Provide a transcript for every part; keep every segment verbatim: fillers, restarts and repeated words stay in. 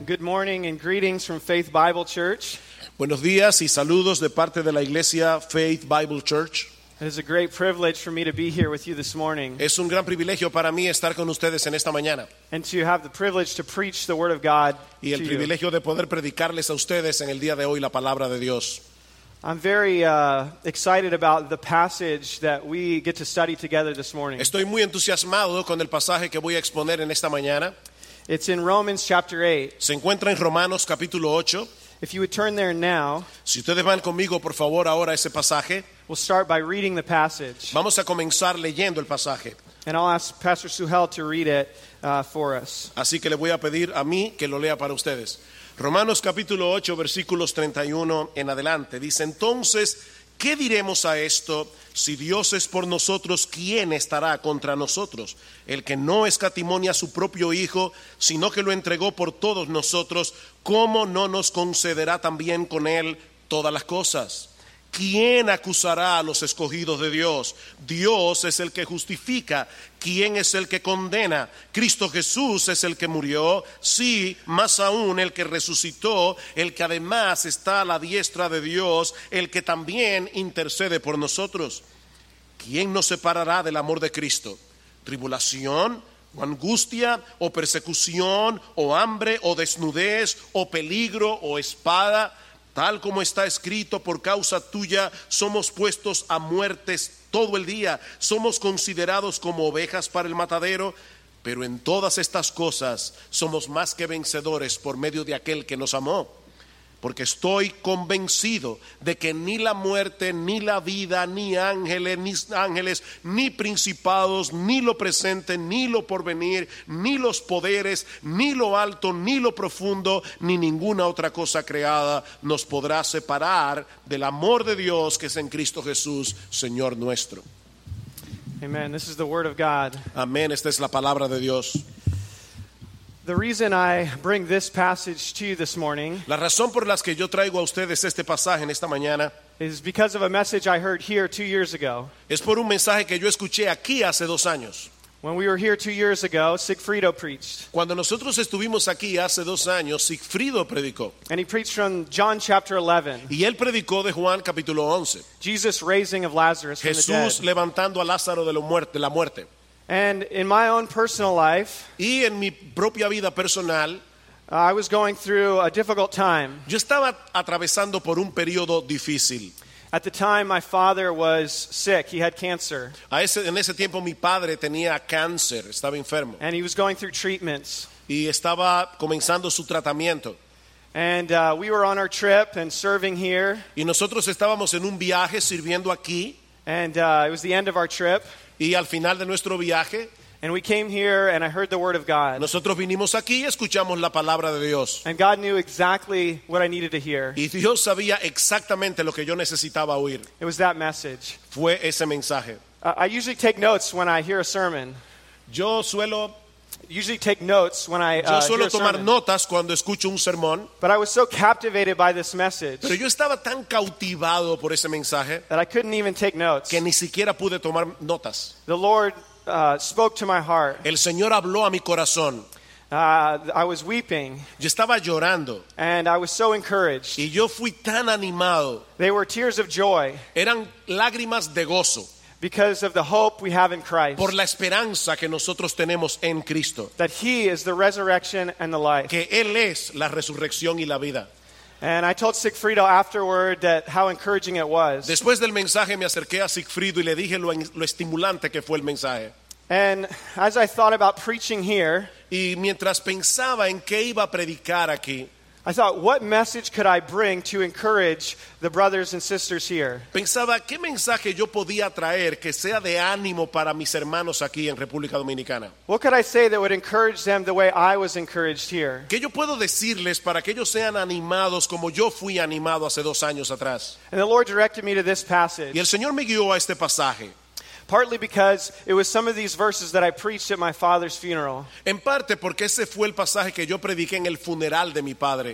Good morning and greetings from Faith Bible Church. Buenos días y saludos de parte de la iglesia Faith Bible Church. It is a great privilege for me to be here with you this morning Es un gran privilegio para mí estar con ustedes en esta mañana and to have the privilege to preach the Word of God y el to you. privilegio de poder predicarles a ustedes en el día de hoy la palabra de Dios. I'm very uh, excited about the passage that we get to study together this morning. Estoy muy entusiasmado con el pasaje que voy a exponer en esta mañana. It's in Romans chapter eight. Se encuentra en Romanos capítulo ocho. If you would turn there now, Si ustedes van conmigo, por favor, ahora a ese pasaje, we'll start by reading the passage. vamos a comenzar leyendo el pasaje. And I'll ask Pastor Suhel to read it uh, for us. Así que le voy a pedir a mí que lo lea para ustedes. Romanos capítulo ocho, versículos treinta y uno en adelante. Dice, entonces, ¿qué diremos a esto? Si Dios es por nosotros, ¿quién estará contra nosotros? El que no escatimó ni a su propio Hijo, sino que lo entregó por todos nosotros, ¿cómo no nos concederá también con él todas las cosas? ¿Quién acusará a los escogidos de Dios? Dios es el que justifica. ¿Quién es el que condena? Cristo Jesús es el que murió, sí, más aún el que resucitó, el que además está a la diestra de Dios, el que también intercede por nosotros. ¿Quién nos separará del amor de Cristo? ¿Tribulación, o angustia, o persecución, o hambre, o desnudez, o peligro, o espada? Tal como está escrito, por causa tuya somos puestos a muertes todo el día, somos considerados como ovejas para el matadero, pero en todas estas cosas somos más que vencedores por medio de aquel que nos amó. Porque estoy convencido de que ni la muerte, ni la vida, ni ángeles, ni ángeles, ni principados, ni lo presente, ni lo porvenir, ni los poderes, ni lo alto, ni lo profundo, ni ninguna otra cosa creada nos podrá separar del amor de Dios que es en Cristo Jesús, Señor nuestro. Amen. This is the Word of God. Amén, esta es la palabra de Dios. The reason I bring this passage to you this morning La razón por la que yo traigo a ustedes este pasaje en esta mañana is because of a message I heard here two years ago. es por un mensaje que yo escuché aquí hace dos años. When we were here two years ago, Sigfrido preached. Cuando nosotros estuvimos aquí hace dos años, Sigfrido predicó. And he preached from John chapter eleven, Y él predicó de Juan capítulo once. Jesus' raising of Lazarus from the Jesús dead. levantando a Lázaro de la muerte, de la muerte. And in my own personal life, Y en mi propia vida personal, uh, I was going through a difficult time. yo estaba atravesando por un periodo difícil. At the time, my father was sick. He had cancer. A ese, en ese tiempo mi padre tenía cáncer, estaba enfermo. And he was going through treatments. Y estaba comenzando su tratamiento. And uh, we were on our trip and serving here. Y nosotros estábamos en un viaje sirviendo aquí. And uh, it was the end of our trip. Y al final de nuestro viaje, And we came here and I heard the Word of God. nosotros vinimos aquí y escuchamos la palabra de Dios. And God knew exactly what I needed to hear. Y Dios sabía exactamente lo que yo necesitaba oír. It was that message. Fue ese mensaje. Uh, I usually take notes when I hear a sermon. Yo suelo, Usually take notes when I yo uh, hear suelo a tomar sermon. notas cuando escucho un sermón, But I was so captivated by this message pero yo estaba tan cautivado por ese mensaje that I couldn't even take notes. que ni siquiera pude tomar notas. The Lord uh, spoke to my heart. El Señor habló a mi corazón. Uh, I was weeping Yo estaba llorando and I was so encouraged. y yo fui tan animado. They were tears of joy Eran lágrimas de gozo because of the hope we have in Christ. por la esperanza que nosotros tenemos en Cristo, That He is the resurrection and the life. que Él es la resurrección y la vida. And I told Sigfrido afterward that how encouraging it was. Después del mensaje me acerqué a Sigfrido y le dije lo, lo estimulante que fue el mensaje. And as I thought about preaching here, Y mientras pensaba en qué iba a predicar aquí, I thought, what message could I bring to encourage the brothers and sisters here? pensaba qué mensaje yo podía traer que sea de ánimo para mis hermanos aquí en República Dominicana. What could I say that would encourage them the way I was encouraged here? ¿Qué yo puedo decirles para que ellos sean animados como yo fui animado hace dos años atrás? And the Lord directed me to this passage, Y el Señor me guió a este pasaje, partly because it was some of these verses that I preached at my father's funeral. en parte porque ese fue el pasaje que yo prediqué en el funeral de mi padre.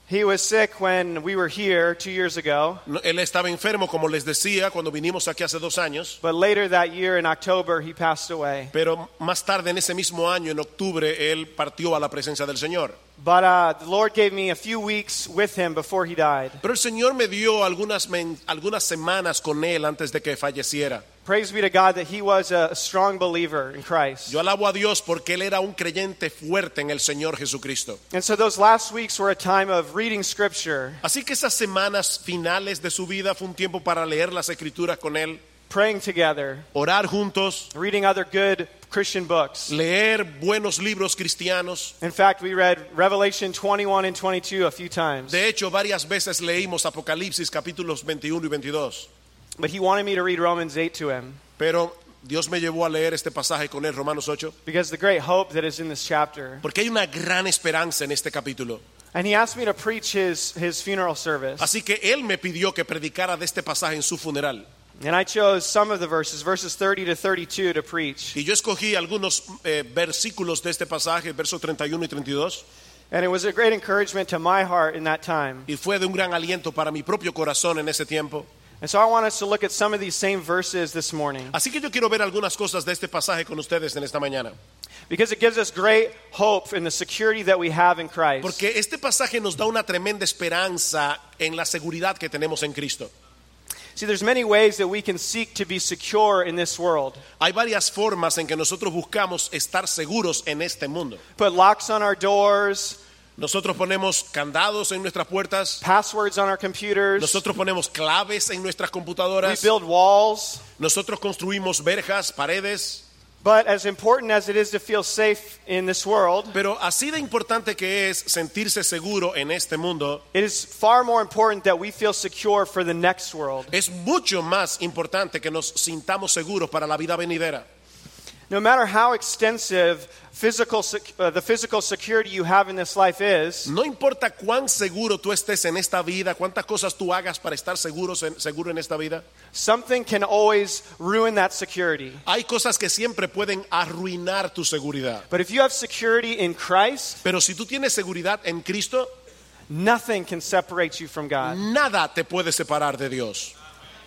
He was sick when we were here two years ago, No, Él estaba enfermo, como les decía, cuando vinimos aquí hace dos años. but later that year in October he passed away. Pero más tarde, en ese mismo año, en octubre, Él partió a la presencia del Señor. But uh, the Lord gave me a few weeks with him before he died. Pero el Señor me dio algunas, men- algunas semanas con Él antes de que falleciera. Praise be to God that he was a strong believer in Christ. Yo alabo a Dios porque Él era un creyente fuerte en el Señor Jesucristo. And so those last weeks were a time of reading scripture, Así que esas semanas finales de su vida fue un tiempo para leer las Escrituras con Él, praying together, orar juntos, reading other good Christian books. leer buenos libros cristianos. In fact, we read Revelation twenty-one and twenty-two a few times. De hecho, varias veces leímos Apocalipsis capítulos veintiuno y veintidós. But he wanted me to read Romans eight to him Pero Dios me llevó a leer este pasaje con él, Romanos ocho, because the great hope that is in this chapter. porque hay una gran esperanza en este capítulo. And he asked me to preach his, his funeral service. Así que él me pidió que predicara de este pasaje en su funeral. And I chose some of the verses, verses thirty to thirty-two, to preach. Y yo escogí algunos eh, versículos de este pasaje, versos treinta y uno y treinta y dos, And it was a great encouragement to my heart in that time. y fue de un gran aliento para mi propio corazón en ese tiempo. And so I want us to look at some of these same verses this morning Así que yo quiero ver algunas cosas de este pasaje con ustedes en esta mañana. because it gives us great hope in the security that we have in Christ. Porque este pasaje nos da una tremenda esperanza en la seguridad que tenemos en Cristo. See, there's many ways that we can seek to be secure in this world. Hay varias formas en que nosotros buscamos estar seguros en este mundo. Put locks on our doors, Nosotros ponemos candados en nuestras puertas, passwords on our computers. nosotros ponemos claves en nuestras We computadoras, build walls. nosotros construimos verjas, paredes. But as important as it is to feel safe in this world, Pero así de importante que es sentirse seguro en este mundo, it is far more important that we feel secure for the next world. es mucho más importante que nos sintamos seguros para la vida venidera. No matter how extensive physical sec- uh, the physical security you have in this life is, No importa cuán seguro tú estés en esta vida, cuántas cosas tú hagas para estar seguros en, seguro en esta vida, something can always ruin that security. hay cosas que siempre pueden arruinar tu seguridad. But if you have security in Christ, Pero si tú tienes seguridad en Cristo, nothing can separate you from God. nada te puede separar de Dios.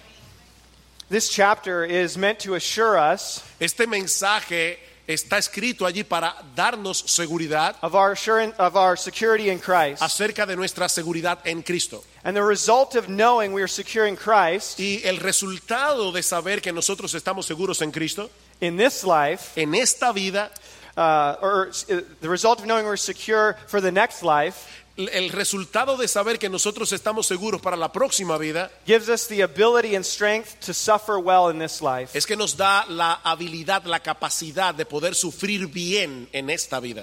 This chapter is meant to assure us Este mensaje está escrito allí para darnos seguridad of our assurance of our security in Christ. acerca de nuestra seguridad en Cristo. And the result of knowing we are secure in Christ Y el resultado de saber que nosotros estamos seguros en Cristo, in this life, en esta vida, uh, or uh, the result of knowing we're secure for the next life, el resultado de saber que nosotros estamos seguros para la próxima vida, gives us the ability and strength to suffer well in this life. es que nos da la habilidad, la capacidad de poder sufrir bien en esta vida.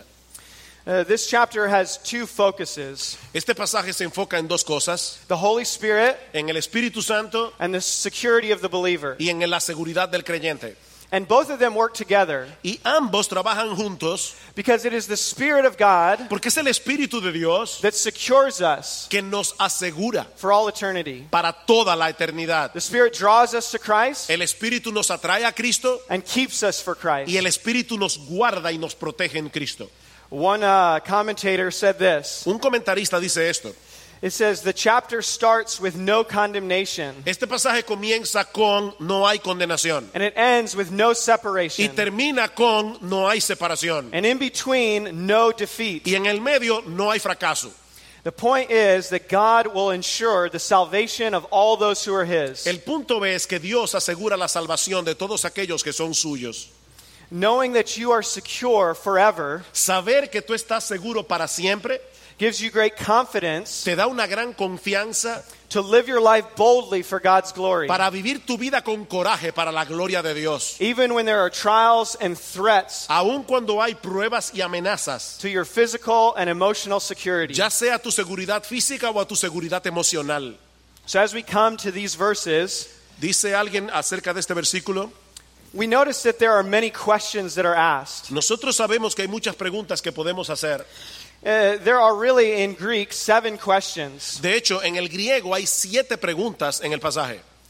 Uh, this chapter has two focuses: Este pasaje se enfoca en dos cosas, the Holy Spirit en el Espíritu Santo and the security of the believer. y en la seguridad del creyente. And both of them work together Y ambos trabajan juntos because it is the Spirit of God porque es el Espíritu de Dios that secures us que nos asegura for all eternity. para toda la eternidad. The Spirit draws us to Christ El Espíritu nos atrae a Cristo and keeps us for Christ. y el Espíritu nos guarda y nos protege en Cristo. One uh, commentator said this. Un comentarista dice esto: It says the chapter starts with no condemnation este pasaje comienza con no hay condenación and it ends with no y separation, termina con no hay separación and in between no defeat. y en el medio no hay fracaso. The point is that God will ensure the salvation of all those who are His. El punto es que Dios asegura la salvación de todos aquellos que son suyos. Knowing that you are secure forever Saber que tú estás seguro para siempre gives you great confidence te da una gran confianza to live your life boldly for God's glory. para vivir tu vida con coraje para la gloria de Dios. Even when there are trials and threats Aun cuando hay pruebas y amenazas, to your physical and emotional security. ya sea a tu seguridad física o a tu seguridad emocional. So as we come to these verses, Dice alguien acerca de este versículo: we notice that there are many questions that are asked. nosotros sabemos que hay muchas preguntas que podemos hacer. Uh, there are really in Greek seven questions. De hecho, en el griego hay siete preguntas en el pasaje.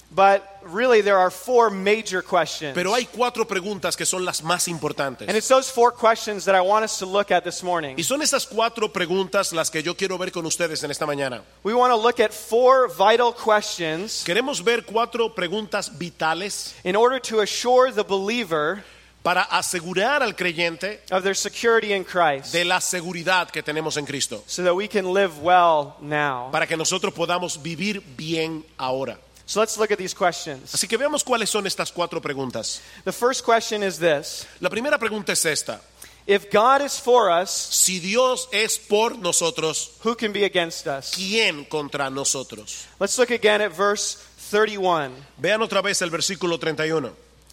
But really there are four major questions. Pero hay cuatro preguntas que son las más importantes. And it's those four questions that I want us to look at this morning. Y son esas cuatro preguntas las que yo quiero ver con ustedes en esta mañana. We want to look at four vital questions Queremos ver cuatro preguntas vitales in order to assure the believer para asegurar al creyente of their security in Christ, de la seguridad que tenemos en Cristo, so that we can live well now. para que nosotros podamos vivir bien ahora. So let's look at these questions. Así que veamos cuáles son estas cuatro preguntas. The first question is this: La primera pregunta es esta: if God is for us, si Dios es por nosotros, who can be against us? ¿quién contra nosotros? Let's look again at verse thirty-one. Vean otra vez el versículo treinta y uno.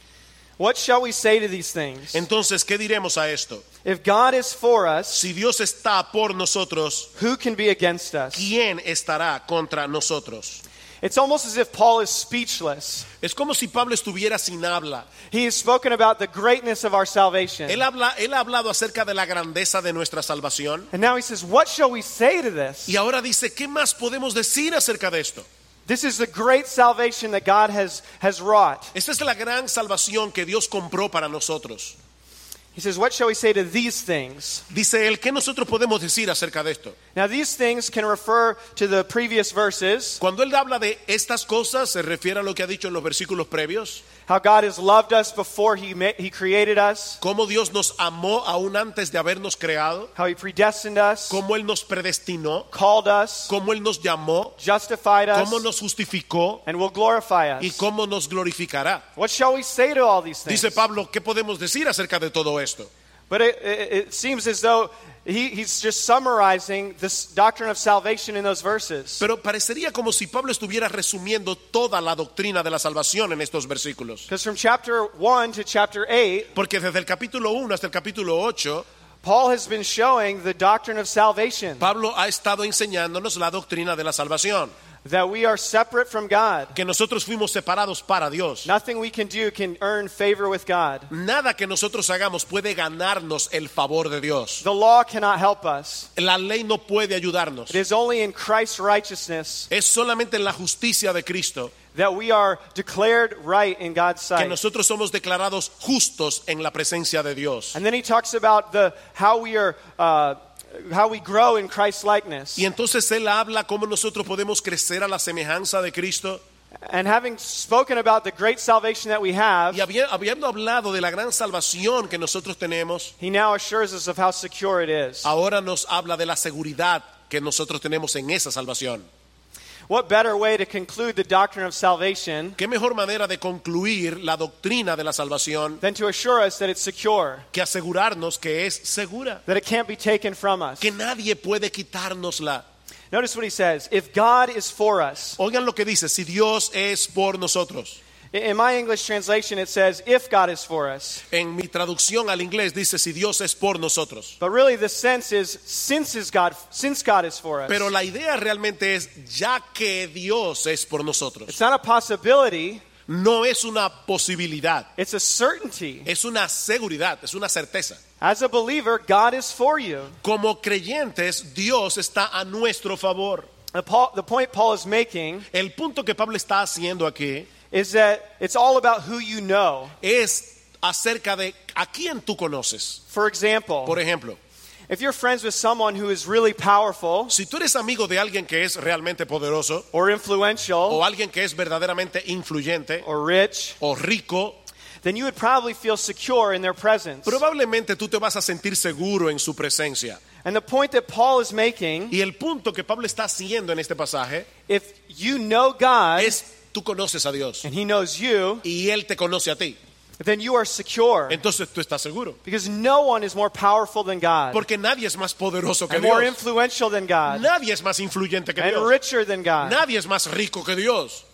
What shall we say to these things? Entonces, ¿qué diremos a esto? If God is for us, Si Dios está por nosotros, who can be against us? ¿quién estará contra nosotros? It's almost as if Paul is speechless. Es como si Pablo estuviera sin habla. He has spoken about the greatness of our salvation. Él habla, él ha hablado acerca de la grandeza de nuestra salvación. And now he says, what shall we say to this? Y ahora dice, ¿qué más podemos decir acerca de esto? This is the great salvation that God has, has wrought. Esta es la gran salvación que Dios compró para nosotros. He says, what shall we say to these things? Dice él, ¿qué nosotros podemos decir acerca de esto? Now these things can refer to the previous verses, Cuando él habla de estas cosas, se refiere a lo que ha dicho en los versículos previos. how God has loved us before he, ma- he created us, Cómo Dios nos amó aún antes de habernos creado. how he predestined us, Cómo él nos predestinó. called us, Cómo él nos llamó. justified us, Cómo nos justificó. and will glorify Y us. cómo nos glorificará. What shall we say to all these things? Dice Pablo, ¿qué podemos decir acerca de todo esto? But it, it, it seems as though he, he's just summarizing this doctrine of salvation in those verses. Pero parecería como si Pablo estuviera resumiendo toda la doctrina de la salvación en estos versículos. Because from chapter one to chapter eight, Porque desde el capítulo uno hasta el capítulo ocho, Paul has been showing the doctrine of salvation, Pablo ha estado enseñándonos la doctrina de la salvación. that we are separate from God. Que nosotros fuimos separados para Dios. Nothing we can do can earn favor with God. Nada que nosotros hagamos puede ganarnos el favor de Dios. The law cannot help us. La ley no puede ayudarnos. It is only in Christ's righteousness Es solamente en la justicia de Cristo that we are declared right in God's que sight. nosotros somos declarados justos en la presencia de Dios. And then he talks about the how we are uh, how we grow in Christ's likeness. Y entonces él habla cómo nosotros podemos crecer a la semejanza de Cristo. And having spoken about the great salvation that we have, Y habi- habiendo hablado de la gran salvación que nosotros tenemos, he now assures us of how secure it is. ahora nos habla de la seguridad que nosotros tenemos en esa salvación. What better way to conclude the doctrine of salvation ¿Qué mejor manera de concluir la doctrina de la salvación than to assure us that it's secure, que asegurarnos que es segura? that it can't be taken from us? Que nadie puede quitárnosla. Notice what he says. If God is for us, Oigan lo que dice, si Dios es por nosotros. in my English translation it says, if God is for us. En mi traducción al inglés dice, si Dios es por nosotros. But really the sense is, since is God, since God is for us. Pero la idea realmente es, ya que Dios es por nosotros. It's not a possibility, No es una posibilidad, it's a certainty. es una seguridad, es una certeza. As a believer, God is for you. Como creyentes, Dios está a nuestro favor. The, Paul, the point Paul is making El punto que Pablo está haciendo aquí is that it's all about who you know. es acerca de a quién tú conoces. For example, Por ejemplo, if you're friends with someone who is really powerful si tú eres amigo de alguien que es realmente poderoso or influential o alguien que es verdaderamente influyente or rich, o rico, then you would probably feel secure in their presence. probablemente tú te vas a sentir seguro en su presencia. And the point that Paul is making, Y el punto que Pablo está haciendo en este pasaje if you know God es, tú conoces a Dios and he knows you, y Él te conoce a ti. then you are secure. Entonces tú estás seguro. Because no one is more powerful than God, Porque nadie es más poderoso que and more Dios. influential than God, Nadie es más influyente que and Dios. richer than God. Nadie es más rico que Dios.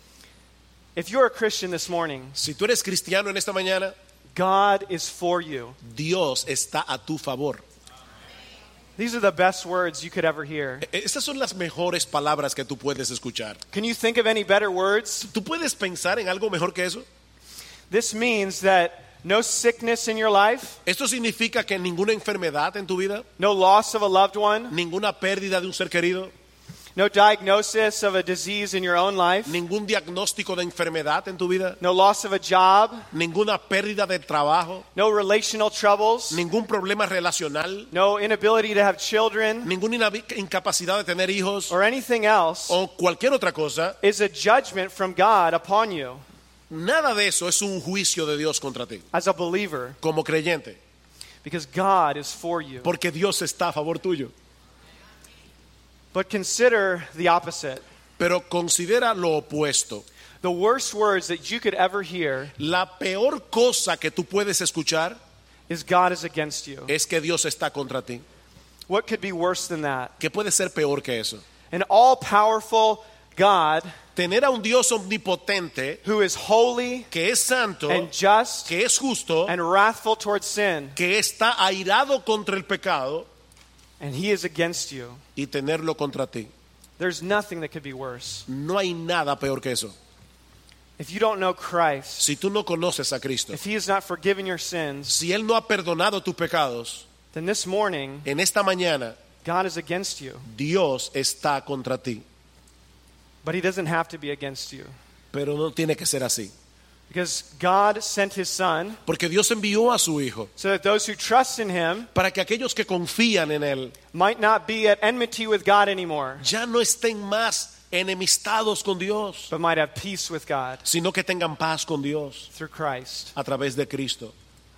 If you're a Christian this morning, Si tú eres cristiano en esta mañana, God is for you. Dios está a tu favor. These are the best words you could ever hear. E- Estas son las mejores palabras que tú puedes escuchar. Can you think of any better words? ¿Tú puedes pensar en algo mejor que eso? This means that no sickness in your life, Esto significa que ninguna enfermedad en tu vida, no loss of a loved one, ninguna pérdida de un ser querido, No diagnosis of a disease in your own life. ningún diagnóstico de enfermedad en tu vida, No loss of a job. ninguna pérdida de trabajo, No relational troubles. ningún problema relacional, No inability to have children. ninguna inabi- incapacidad de tener hijos Or anything else o cualquier otra cosa, is a judgment from God upon you nada de eso es un juicio de Dios contra ti, as a believer. como creyente, Because God is for you. porque Dios está a favor tuyo. But consider the opposite. Pero considera lo opuesto. The worst words that you could ever hear La peor cosa que tú puedes escuchar is God is against you. es que Dios está contra ti. What could be worse than that? ¿Qué puede ser peor que eso? An all-powerful God Tener a un Dios omnipotente who is holy que es santo, and just que es justo, and wrathful towards sin, que está airado contra el pecado and he is against you. y tenerlo contra ti. There's nothing that could be worse. No hay nada peor que eso. If you don't know Christ, Si tú no conoces a Cristo, if he has not forgiven your sins, si Él no ha perdonado tus pecados, then this morning, en esta mañana God is against you. Dios está contra ti. But he doesn't have to be against you. Pero no tiene que ser así. Because God sent his Son Porque Dios envió a su Hijo so that those who trust in him para que aquellos que confían en Él might not be at enmity with God anymore, ya no estén más enemistados con Dios, but might have peace with God sino que tengan paz con Dios through Christ. a través de Cristo.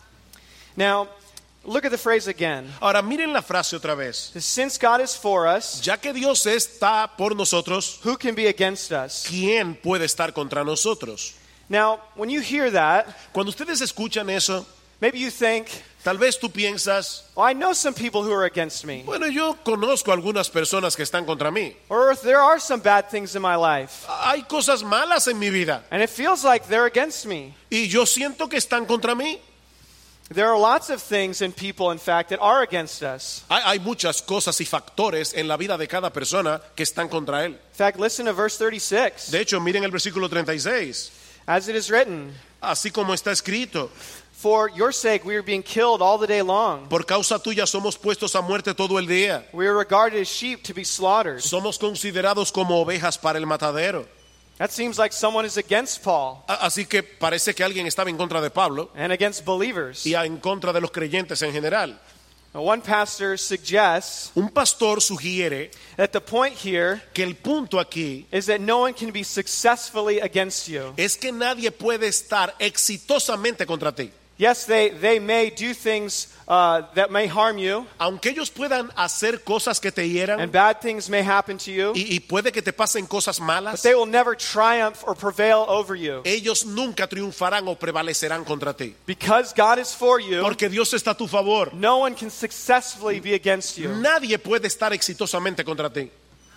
Now, look at the phrase again. Ahora miren la frase otra vez. Since God is for us, Ya que Dios está por nosotros, who can be against us? ¿quién puede estar contra nosotros? Now, when you hear that, Cuando ustedes escuchan eso, maybe you think, tal vez tú piensas, well, I know some people who are against me. bueno, yo conozco algunas personas que están contra mí. Or there are some bad things in my life. Hay cosas malas en mi vida And it feels like they're against me. y yo siento que están contra mí. There are lots of things and people, in fact, that are against us. Hay, hay muchas cosas y factores en la vida de cada persona que están contra él. In fact, listen to verse thirty-six. De hecho, miren el versículo treinta y seis. As it is written, Así como está escrito, for your sake we are being killed all the day long. por causa tuya somos puestos a muerte todo el día. We are regarded as sheep to be slaughtered. Somos considerados como ovejas para el matadero. That seems like someone is against Paul A- Así que parece que alguien estaba en contra de Pablo and against believers. y en contra de los creyentes en general. Now, one pastor suggests Un pastor sugiere that the point here que el punto aquí is that no one can be successfully against you. es que nadie puede estar exitosamente contra ti. Yes, they, they may do things uh, that may harm you, Aunque ellos puedan hacer cosas que te and hieran bad things may happen to you, y, y puede que te pasen cosas but malas, they will never triumph or prevail over you. ellos nunca triunfarán o prevalecerán contra ti. Because God is for you, Porque Dios está a tu favor. no one can successfully be against you. Nadie puede estar exitosamente contra ti.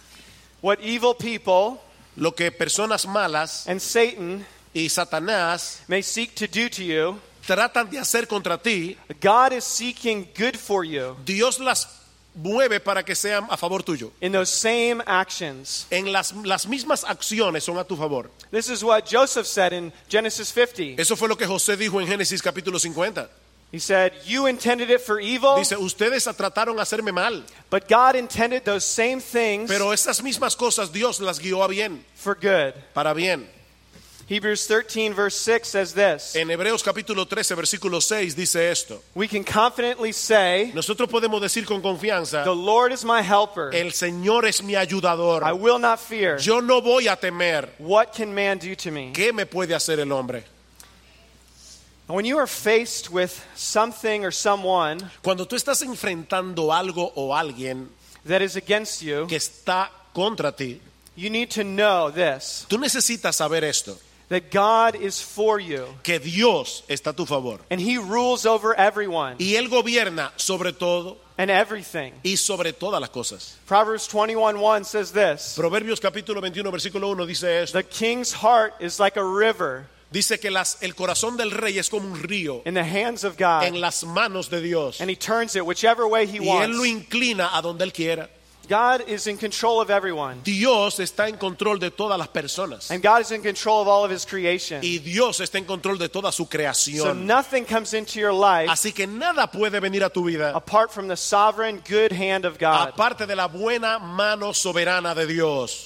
What evil people Lo que personas malas and Satan y Satanás may seek to do to you, tratan de hacer contra ti, God is seeking good for you Dios las mueve para que sean a favor tuyo. in those same actions. En las, las mismas acciones son a tu favor. This is what Joseph said in Genesis fifty. Eso fue lo que José dijo en Génesis capítulo cincuenta. He said, you intended it for evil, Dice, ustedes trataron de hacerme mal, but God intended those same things pero esas mismas cosas Dios las guió a bien, for good. para bien. Hebrews thirteen verse six says this. En Hebreos capítulo trece versículo seis dice esto. We can confidently say, Nosotros podemos decir con confianza, the Lord is my helper. el Señor es mi ayudador. I will not fear. Yo no voy a temer. What can man do to me? ¿Qué me puede hacer el hombre? When you are faced with something or someone Cuando tú estás enfrentando algo o alguien that is against you, que está contra ti, you need to know this, tú necesitas saber esto, that God is for you que Dios está a tu favor. and he rules over everyone Y Él gobierna sobre todo and everything. y sobre todas las cosas. Proverbs twenty-one one says this, Proverbios capítulo veintiuno versículo uno dice esto. the king's heart is like a river Dice que las, el corazón del rey es como un río in the hands of God, en las manos de Dios. and he turns it whichever way he Y Él lo wants. inclina a donde Él quiera. God is in control of everyone. Dios está en control de todas las personas. And God is in control of all of his creation. Y Dios está en control de toda su So creación. nothing comes into your life Así que nada puede venir a tu vida apart from the sovereign good hand of God. aparte de la buena mano soberana de Dios.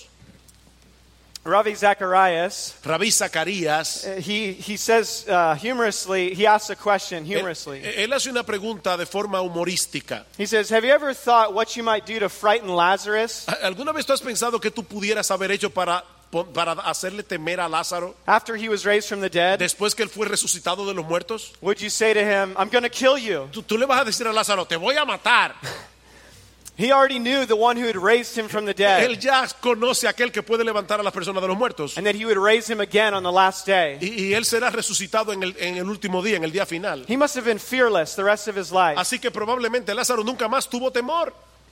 Ravi Zacharias, Rabí Zacarías, uh, he, he says uh, humorously, he asks a question humorously. él, él hace una pregunta de forma humorística. He says, have you ever thought what you might do to frighten Lazarus? ¿Alguna vez tú has pensado que tú pudieras haber hecho para, para hacerle temer a Lázaro After he was raised from the dead, después que él fue resucitado de los muertos? would you say to him, I'm going to kill you? Tú, tú le vas a decir a Lázaro, te voy a matar. He already knew the one who had raised him from the dead, Él ya conoce a aquel que puede levantar a las personas de los muertos. and that he would raise him again on the last day. Y, y él será resucitado en el, en el último día, en el día final. He must have been fearless the rest of his life. Así que probablemente Lázaro nunca más tuvo temor.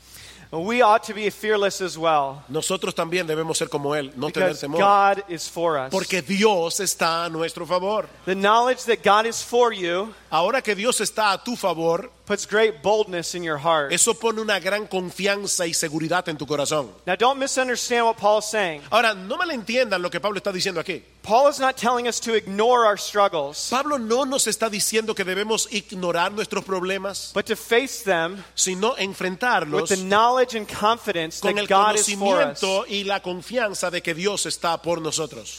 We ought to be fearless as well, Nosotros también debemos ser como él, no tener because temor. God is for us. Porque Dios está a nuestro favor. The knowledge that God is for you Ahora que Dios está a tu favor, puts great boldness in your heart. eso pone una gran confianza y seguridad en tu corazón. Now, don't misunderstand what Paul is saying. Ahora, no malentiendan lo que Pablo está diciendo aquí. Paul is not telling us to ignore our struggles, Pablo no nos está diciendo que debemos ignorar nuestros problemas, but to face them sino with enfrentarlos the knowledge and confidence con that el God is for us. conocimiento y la confianza de que Dios está por nosotros.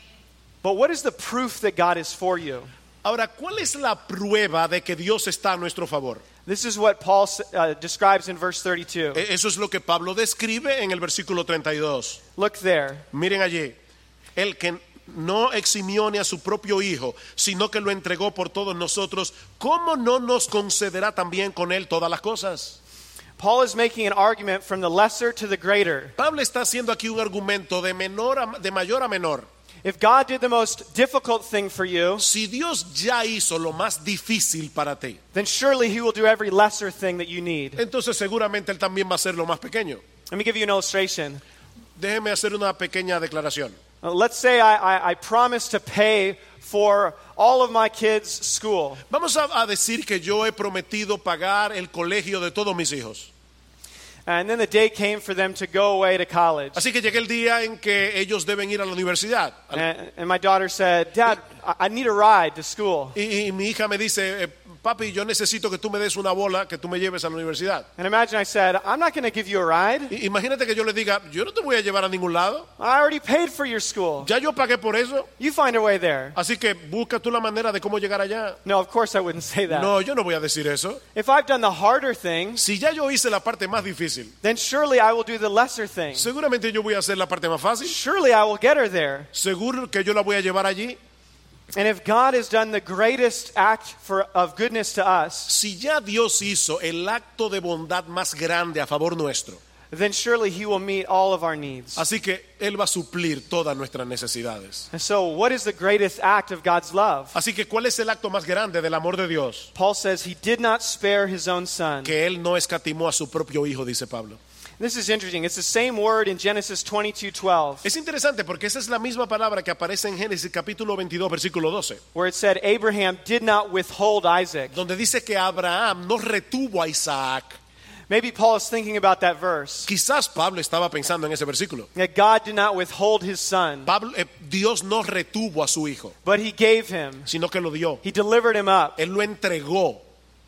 But what is the proof that God is for you? Ahora, ¿cuál es la prueba de que Dios está a nuestro favor? This is what Paul uh, describes in verse thirty-two. E- Eso es lo que Pablo describe en el versículo treinta y dos. Look there. Miren allí, el que no eximió ni a su propio hijo, sino que lo entregó por todos nosotros, ¿cómo no nos concederá también con él todas las cosas? Paul is making an argument from the lesser to the greater. Pablo está haciendo aquí un argumento de menor a, de mayor a menor. If God did the most difficult thing for you, Si Dios ya hizo lo más difícil para ti, then surely he will do every lesser thing that you need. entonces seguramente él también va a hacer lo más pequeño. Let me give you an illustration. Déjeme hacer una pequeña declaración. Uh, let's say I, I, I promise to pay for all of my kids' school. Vamos a, a decir que yo he prometido pagar el colegio de todos mis hijos. And then the day came for them to go away to college. Así que llegue el día en que ellos deben ir a la universidad. And, and my daughter said, Dad, I, I need a ride to school. Y, y mi hija me dice, eh, papi, yo necesito que tú me des una bola, que tú me lleves a la universidad. And imagine I said, I'm not going to give you a ride. Y, imagínate que yo le diga, yo no te voy a llevar a ningún lado. I already paid for your school. Ya yo pagué por eso. You find a way there. Así que busca tú la manera de cómo llegar allá. No, of course I wouldn't say that. No, yo no voy a decir eso. If I've done the harder things, Si ya yo hice la parte más difícil, then surely I will do the lesser things. seguramente yo voy a hacer la parte más fácil. Surely I will get her there. Seguro que yo la voy a llevar allí. And if God has done the greatest act for, of goodness to us, Si ya Dios hizo el acto de bondad más grande a favor nuestro, then surely he will meet all of our needs. así que Él va a suplir todas nuestras necesidades. And so what is the greatest act of God's love? Así que, ¿cuál es el acto más grande del amor de Dios? Paul says he did not spare his own son. Que Él no escatimó a su propio hijo, dice Pablo. This is interesting. It's the same word in Genesis twenty-two twelve, Es interesante porque esa es la misma palabra que aparece en Génesis capítulo veintidós, versículo doce, where it said Abraham did not withhold Isaac. donde dice que Abraham no retuvo a Isaac. Maybe Paul is thinking about that verse. Quizás Pablo estaba pensando en ese versículo. That God did not withhold his son, Pablo, eh, Dios no retuvo a su hijo, but he gave him. sino que lo dio. He delivered him up. Él lo entregó.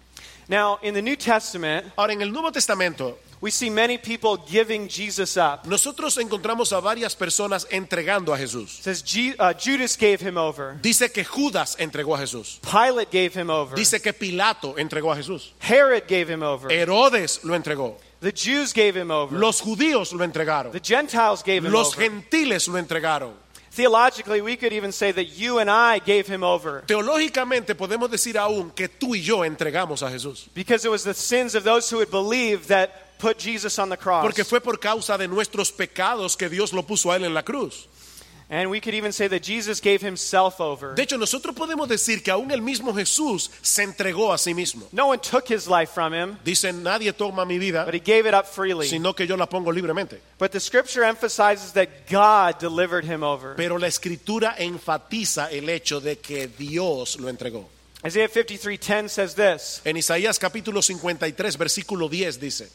Now, in the New Testament, Ahora, en el Nuevo Testamento, we see many people giving Jesus up. nosotros encontramos a varias personas entregando a Jesús. It says Ju- uh, Judas gave him over. Dice que Judas entregó a Jesús. Pilate gave him over. Dice que Pilato entregó a Jesús. Herod gave him over. Herodes lo entregó. The Jews gave him over. Los judíos lo entregaron. The Gentiles gave him Los over. gentiles lo entregaron. Theologically, we could even say that you and I gave him over Teológicamente podemos decir aún que tú y yo entregamos a Jesús. because it was the sins of those who had believed that put Jesus on the cross. Porque fue por causa de nuestros pecados que Dios lo puso a él en la cruz. And we could even say that Jesus gave himself over. De hecho, nosotros podemos decir que aún el mismo Jesús se entregó a sí mismo. No one took his life from him, Dice, nadie toma mi vida, but he gave it up freely. sino que yo la pongo libremente. But the scripture emphasizes that God delivered him over. Pero la escritura enfatiza el hecho de que Dios lo entregó. Isaiah fifty-three ten says this, En Isaías capítulo cincuenta y tres, versículo diez dice,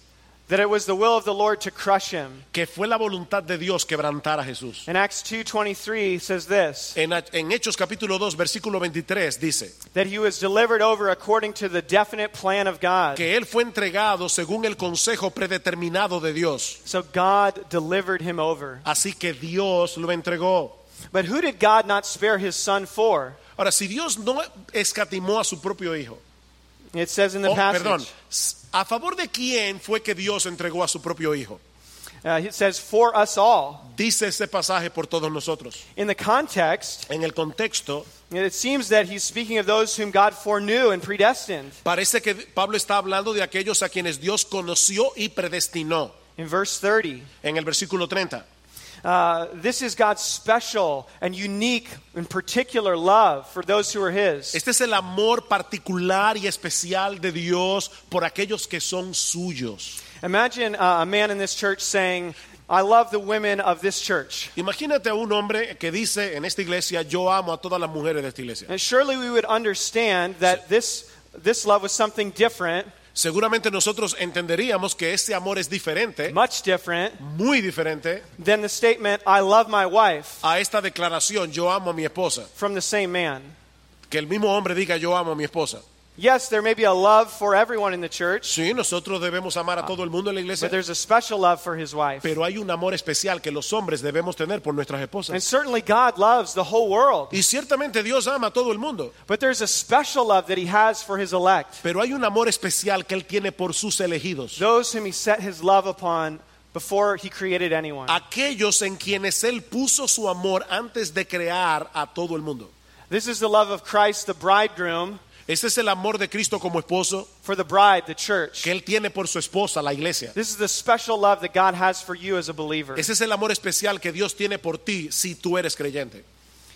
that it was the will of the Lord to crush him. que fue la voluntad de Dios quebrantar a Jesús. And Acts two twenty-three says this, En, en Hechos capítulo dos, versículo veintitrés dice that he was delivered over according to the definite plan of God. que él fue entregado según el consejo predeterminado de Dios. So God delivered him over. Así que Dios lo entregó. But who did God not spare his son for? Ahora, si Dios no escatimó a su propio hijo, It says in the oh, passage, perdón, ¿a favor de quién fue que Dios entregó a su propio hijo? uh, it says, for us all. Dice ese pasaje por todos nosotros. In the context, En el contexto, it seems that he's speaking of those whom God foreknew and predestined. parece que Pablo está hablando de aquellos a quienes Dios conoció y predestinó. In verse thirty, En el versículo treinta. uh, this is God's special and unique and particular love for those who are his. Este es el amor particular y especial de Dios por aquellos que son suyos. Imagine uh, a man in this church saying, I love the women of this church. Imagínate a un hombre que dice en esta iglesia, yo amo a todas las mujeres de esta iglesia. And surely we would understand that this, this love was something different, Seguramente nosotros entenderíamos que este amor es diferente, much different, muy diferente than the statement, I love my wife, a esta declaración, yo amo a mi esposa. from the same man. Que el mismo hombre diga, yo amo a mi esposa. Yes, there may be a love for everyone in the church, Sí, nosotros debemos amar a todo el mundo en la iglesia, but there's a special love for his wife. pero hay un amor especial que los hombres debemos tener por nuestras And esposas. certainly God loves the whole world, Y ciertamente Dios ama a todo el mundo, but there's a special love that he has for his elect, pero hay un amor especial que Él tiene por sus elegidos. those whom he set his love upon before he created anyone. Aquellos en quienes Él puso su amor antes de crear a todo el mundo. This is the love of Christ, the bridegroom, Ese es el amor de Cristo como esposo for the bride, the church. que Él tiene por su esposa, la iglesia. This is the special love that God has for you as a believer. Ese es el amor especial que Dios tiene por ti si tú eres creyente.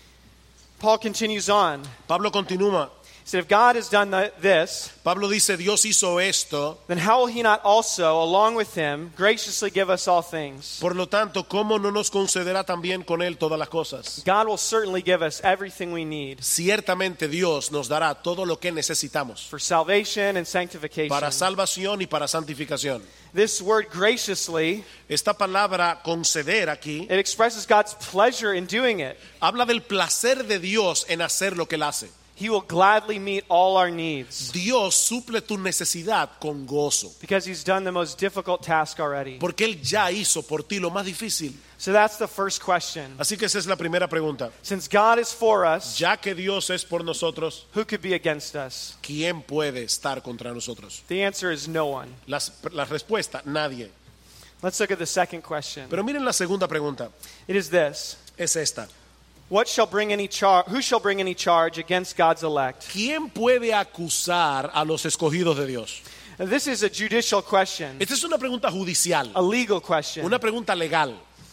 Paul continues on. Pablo continúa. He said, if God has done the, this, Pablo dice, Dios hizo esto, then how will he not also, along with him, graciously give us all things? por lo tanto, ¿cómo no nos concederá también con Él todas las cosas? God will certainly give us everything we need Ciertamente Dios nos dará todo lo que necesitamos for salvation and sanctification. para salvación y para santificación. This word graciously, Esta palabra conceder aquí it expresses God's pleasure in doing it. habla del placer de Dios en hacer lo que Él hace. He will gladly meet all our needs Dios suple tu necesidad con gozo, because he's done the most difficult task already. porque Él ya hizo por ti lo más difícil. So that's the first question. Así que esa es la primera pregunta. Since God is for us, Ya que Dios es por nosotros, who could be against us? ¿quién puede estar contra nosotros? The answer is no one. Las- la respuesta, nadie. Let's look at the second question. Pero miren la segunda pregunta, It is this. es esta. What shall bring any char- who shall bring any charge against God's elect? ¿Quién puede acusar a los escogidos de Dios? Now, this is a judicial question, Esta es una pregunta judicial, a legal question. una pregunta legal.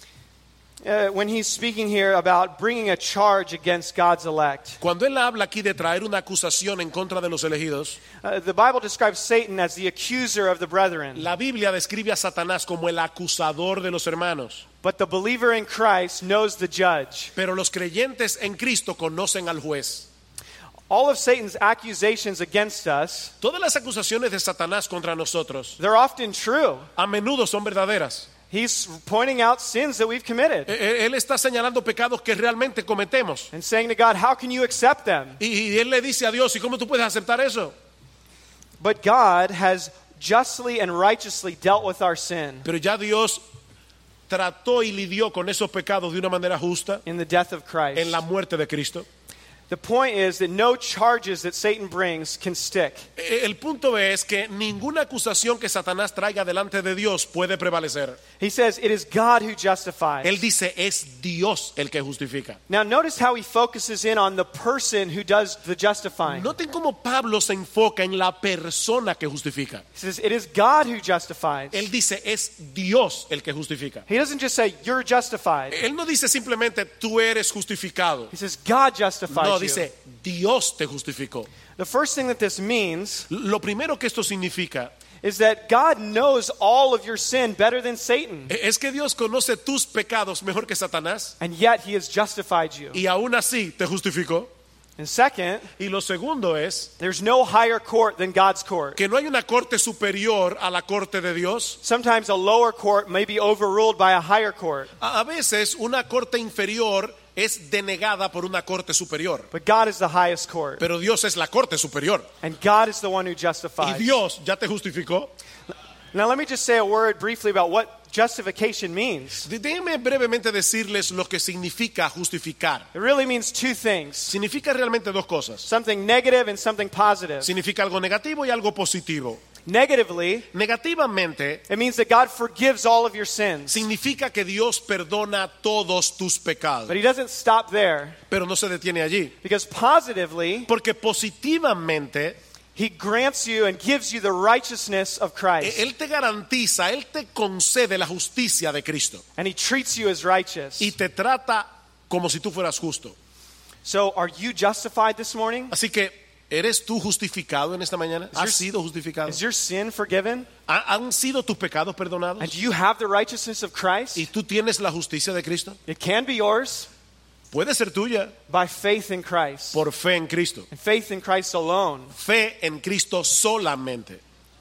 Uh, when he's speaking here about bringing a charge against God's elect, Cuando él habla aquí de traer una acusación en contra de los elegidos, uh, the Bible describes Satan as the accuser of the brethren. la Biblia describe a Satanás como el acusador de los hermanos. But the believer in Christ knows the judge. Pero los creyentes en Cristo conocen al juez. All of Satan's accusations against us, Todas las acusaciones de Satanás contra nosotros they're often true. a menudo son verdaderas. He's pointing out sins that we've committed E- Él está señalando pecados que realmente cometemos. and saying to God, how can you accept them? Y, y él le dice a Dios, ¿y cómo tú puedes aceptar eso? But God has justly and righteously dealt with our sin Pero ya Dios trató y lidió con esos pecados de una manera justa in the death of Christ. en la muerte de Cristo. The point is that no charges that Satan brings can stick. E- El punto es que ninguna acusación que Satanás traiga delante de Dios puede prevalecer. He says it is God who justifies. Él dice, es Dios el que justifica. Now notice how he focuses in on the person who does the justifying. Noten cómo Pablo se enfoca en la persona que justifica. He says it is God who justifies. Él dice, es Dios el que justifica. He doesn't just say you're justified. Él no dice simplemente, tú eres justificado. He says God justifies No, you. dice, Dios te justificó. The first thing that this means Lo primero que esto significa is that God knows all of your sin better than Satan, es que Dios conoce tus pecados mejor que Satanás and yet he has justified you. y aún así te justificó. And second, Y lo segundo es there's no higher court than God's court. que no hay una corte superior a la corte de Dios. Sometimes a lower court may be overruled by a higher court, A, a veces una corte inferior es denegada por una corte superior. but God is the highest court, Pero Dios es la corte superior. and God is the one who Y justifies. Dios ya te justificó. Now let me just say a word briefly about what justification means. De- Déjenme brevemente decirles lo que significa justificar. It really means two things, Significa realmente dos cosas. something negative and something positive. Significa algo negativo y algo positivo. Negatively, Negativamente it means that God forgives all of your sins, significa que Dios perdona todos tus pecados. but he doesn't stop there, Pero no se detiene allí. because positively, Porque positivamente he grants you and gives you the righteousness of Christ, Él te garantiza, Él te concede la justicia de Cristo. and he treats you as righteous. Y te trata como si tú fueras justo. So are you justified this morning? Así que, ¿eres tú justificado en esta mañana? your- ¿Has sido justificado? Is your sin forgiven? ¿Ha- ¿Han sido tus pecados perdonados? And do you have the righteousness of Christ? ¿Y tú tienes la justicia de Cristo? It can be yours Puede ser tuya by faith in Christ, por fe en Cristo. and faith in Christ alone. Fe en Cristo solamente.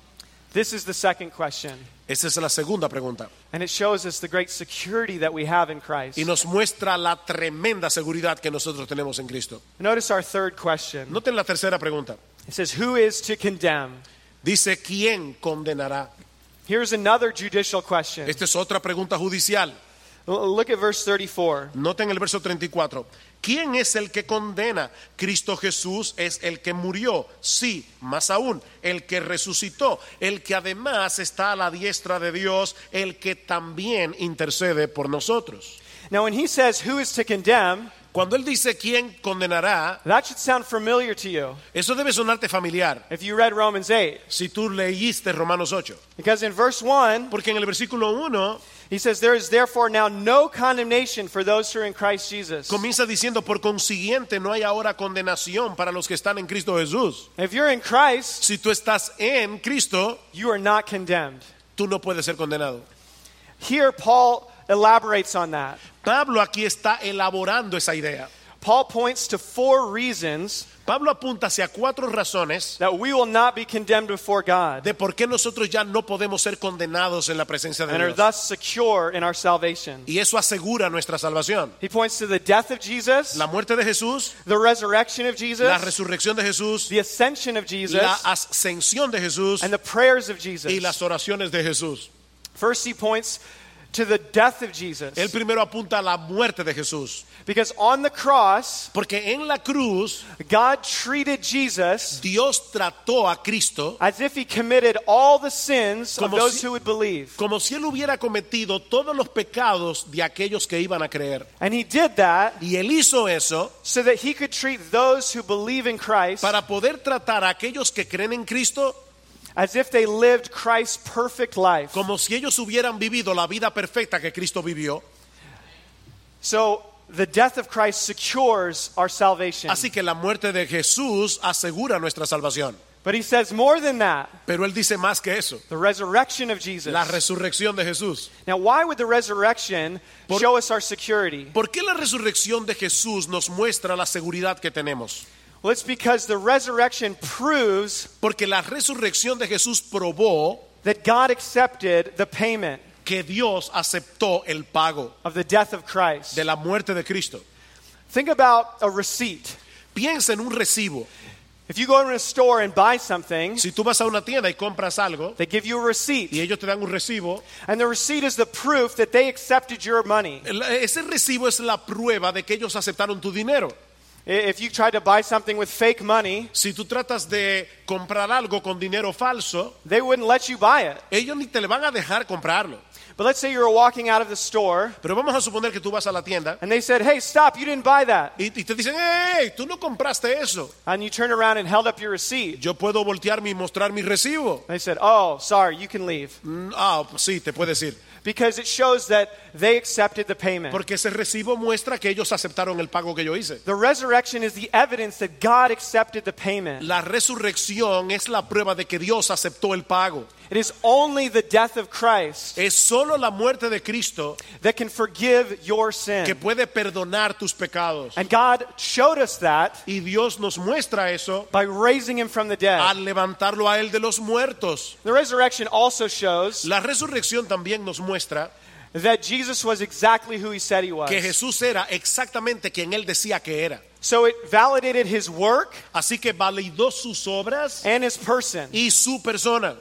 This is the second question, Esa es la segunda pregunta. and it shows us the great security that we have in Christ. Y nos muestra la tremenda seguridad que nosotros tenemos en Cristo. Notice our third question. Noten la tercera pregunta. It says, who is to condemn? Dice, ¿quién condenará? Here's another judicial question. Esta es otra pregunta judicial. L- Look at verse thirty-four. Noten el verso treinta y cuatro. ¿Quién es el que condena? Cristo Jesús es el que murió, sí, más aún, el que resucitó, el que además está a la diestra de Dios, el que también intercede por nosotros. Now, when he says, who is to condemn, Cuando él dice quién condenará, that should sound familiar to you eso debe sonarte familiar if you read Romans eight. si tú leíste Romanos ocho. Because in verse one, Porque en el versículo uno he says, there is therefore now no condemnation for those who are in Christ Jesus. comienza diciendo, por consiguiente no hay ahora condenación para los que están en Cristo Jesús. If you're in Christ, Si tú estás en Cristo, you are not condemned. tú no puedes ser condenado. Here, Paul elaborates on that. Pablo aquí está elaborando esa idea. Paul points to four reasons Pablo apunta hacia cuatro razones that we will not be condemned before God de por qué nosotros ya no podemos ser condenados en la presencia de and are Dios. thus secure in our salvation. Y eso asegura nuestra salvación. He points to the death of Jesus, La muerte de Jesús, the resurrection of Jesus, la resurrección de Jesús, the ascension of Jesus, la ascensión de Jesús and the prayers of Jesus. y las oraciones de Jesús. First, he points to the death of Jesus. Él primero apunta a la muerte de Jesús. Because on the cross, Porque en la cruz God treated Jesus Dios trató a Cristo as if he committed all the sins of Como those si- who would believe. como si él hubiera cometido todos los pecados de aquellos que iban a creer. And he did that Y él hizo eso so that he could treat those who believe in Christ para poder tratar a aquellos que creen en Cristo as if they lived Christ's perfect life. como si ellos hubieran vivido la vida perfecta que Cristo vivió. So the death of Christ secures our salvation. Así que la muerte de Jesús asegura nuestra salvación. But he says more than that, Pero él dice más que eso. the resurrection of Jesus. La resurrección de Jesús. Now, why would the resurrection Por- show us our security? ¿Por qué la resurrección de Jesús nos muestra la seguridad que tenemos? Well, it's because the resurrection proves Porque la resurrección de Jesús probó that God accepted the payment que Dios aceptó el pago of the death of Christ. de la muerte de Cristo. Think about a receipt. Piensa en un recibo. If you go to a store and buy something, Si tú vas a una tienda y compras algo they give you a receipt. y ellos te dan un recibo, And the receipt is the proof that they accepted your money. el- ese recibo es la prueba de que ellos aceptaron tu dinero. If you try to buy something with fake money, Si tú tratas de comprar algo con dinero falso, they wouldn't let you buy it. ellos ni te le van a dejar comprarlo. But let's say you were walking out of the store Pero vamos a suponer que tú vas a la tienda and they said, hey, stop, you didn't buy that. y, y te dicen, hey, tú no compraste eso. And you turned around and held up your receipt. Yo puedo voltearme y mostrar mi recibo. They said, oh, sorry, you can leave. Mm, Ah, pues sí, te puedes ir. Because it shows that they accepted the payment. Porque ese recibo muestra que ellos aceptaron el pago que yo hice. The resurrection is the evidence that God accepted the payment. La resurrección es la prueba de que Dios aceptó el pago. It is only the death of Christ Es solo la muerte de Cristo that can forgive your sin. que puede perdonar tus pecados. And God showed us that Y Dios nos muestra eso by raising him from the dead. al levantarlo a él de los muertos. The resurrection also shows La resurrección también nos muestra that Jesus was exactly who he said he was. que Jesús era exactamente quien él decía que era. So it validated his work Así que validó sus obras and his person. y su persona.